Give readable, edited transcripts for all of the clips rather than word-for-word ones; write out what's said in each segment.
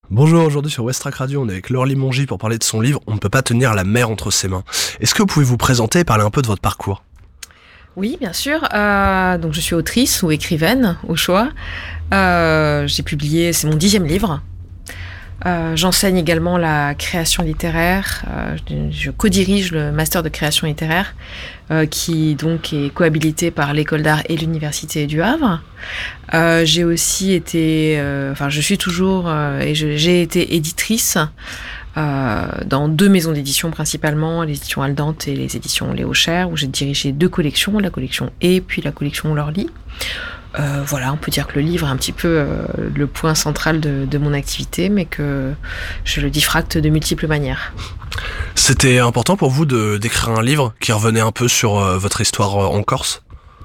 Bonjour, aujourd'hui sur West Track Radio, on est avec Laure Limongi pour parler de son livre « On ne peut pas tenir la mer entre ses mains ». Est-ce que vous pouvez vous présenter et parler un peu de votre parcours ? Oui, bien sûr. Donc je suis autrice ou écrivaine, au choix. J'ai publié, c'est mon 10e livre. J'enseigne également la création littéraire. Je co-dirige le master de création littéraire qui donc est cohabilité par l'école d'art et l'université du Havre. J'ai aussi été, je suis toujours j'ai été éditrice dans 2 maisons d'édition principalement, les éditions Aldante et les éditions Léo Cher, où j'ai dirigé 2 collections, la collection et puis la collection L'Orly. On peut dire que le livre est un petit peu le point central de mon activité, mais que je le diffracte de multiples manières. C'était important pour vous d'écrire un livre qui revenait un peu sur votre histoire en Corse ?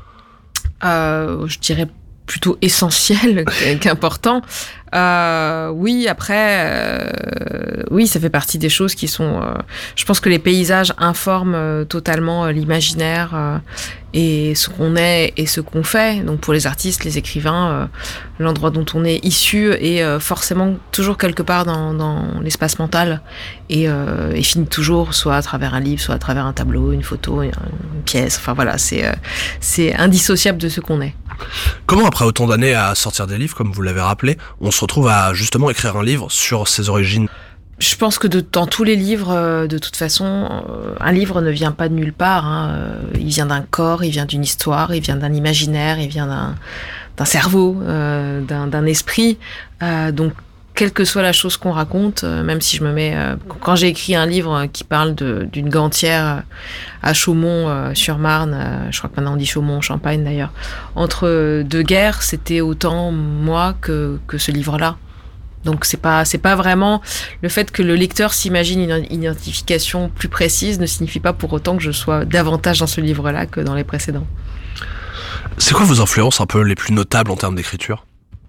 Je dirais plutôt essentiel qu'important. Oui, après, oui, ça fait partie des choses qui sont... je pense que les paysages informent totalement l'imaginaire et ce qu'on est et ce qu'on fait. Donc pour les artistes, les écrivains, l'endroit dont on est issu est forcément toujours quelque part dans l'espace mental et finit toujours soit à travers un livre, soit à travers un tableau, une photo, une pièce. Enfin voilà, c'est indissociable de ce qu'on est. Comment, après autant d'années à sortir des livres, comme vous l'avez rappelé, on se retrouve à justement écrire un livre sur ses origines ? Je pense que dans tous les livres, de toute façon, un livre ne vient pas de nulle part. Il vient d'un corps, il vient d'une histoire, il vient d'un imaginaire, il vient d'un cerveau, d'un esprit. Donc, quelle que soit la chose qu'on raconte, même si je me mets... quand j'ai écrit un livre qui parle d'une gantière à Chaumont-sur-Marne, je crois que maintenant on dit Chaumont-Champagne d'ailleurs, entre 2 guerres, c'était autant moi que ce livre-là. Donc c'est pas vraiment le fait que le lecteur s'imagine une identification plus précise ne signifie pas pour autant que je sois davantage dans ce livre-là que dans les précédents. C'est quoi vos influences un peu les plus notables en termes d'écriture ?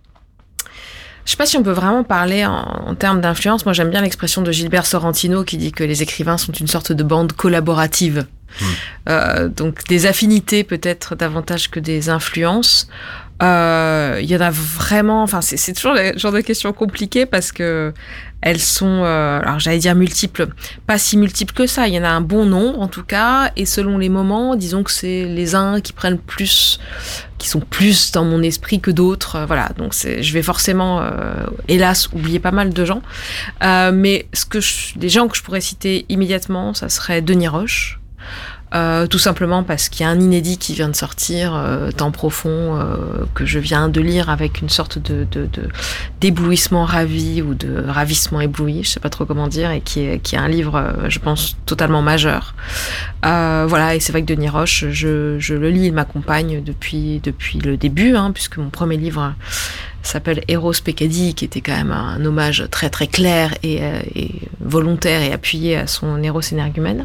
Je sais pas si on peut vraiment parler en termes d'influence. Moi, j'aime bien l'expression de Gilbert Sorrentino qui dit que les écrivains sont une sorte de bande collaborative. Donc des affinités peut-être davantage que des influences. Il y en a vraiment, c'est toujours le genre de questions compliquées parce que elles sont, alors j'allais dire multiples, pas si multiples que ça. Il y en a un bon nombre en tout cas, et selon les moments, disons que c'est les uns qui prennent plus, qui sont plus dans mon esprit que d'autres. Voilà, donc je vais forcément, hélas, oublier pas mal de gens. Mais des gens que je pourrais citer immédiatement, ça serait Denis Roche. Tout simplement parce qu'il y a un inédit qui vient de sortir, Temps profond, que je viens de lire avec une sorte d'éblouissement ravi ou de ravissement ébloui, je sais pas trop comment dire, et qui est un livre, je pense, totalement majeur. Et c'est vrai que Denis Roche, je le lis, il m'accompagne depuis le début, puisque mon premier livre s'appelle Eros Peccadi, qui était quand même un hommage très très clair et volontaire et appuyé à son Eros énergumène.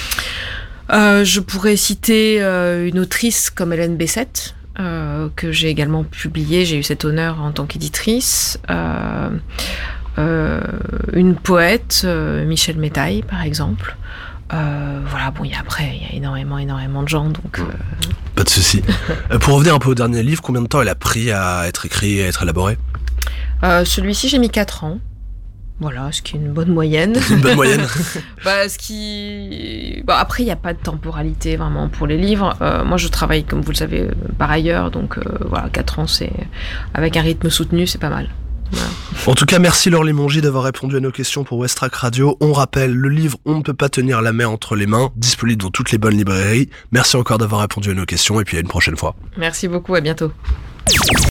Je pourrais citer une autrice comme Hélène Bessette, que j'ai également publiée. J'ai eu cet honneur en tant qu'éditrice. Une poète, Michel Métaille, par exemple. Il y a énormément de gens. Donc, Pas de souci. Pour revenir un peu au dernier livre, combien de temps il a pris à être écrit et à être élaboré ? Celui-ci, j'ai mis 4 ans. Voilà, ce qui est une bonne moyenne. Une bonne moyenne. Après, il n'y a pas de temporalité vraiment pour les livres. Moi, je travaille, comme vous le savez, par ailleurs. Donc, 4 ans, c'est avec un rythme soutenu, c'est pas mal. Voilà. En tout cas, merci Laure Limongi d'avoir répondu à nos questions pour West Track Radio. On rappelle le livre « On ne peut pas tenir la mer entre les mains », disponible dans toutes les bonnes librairies. Merci encore d'avoir répondu à nos questions et puis à une prochaine fois. Merci beaucoup, à bientôt.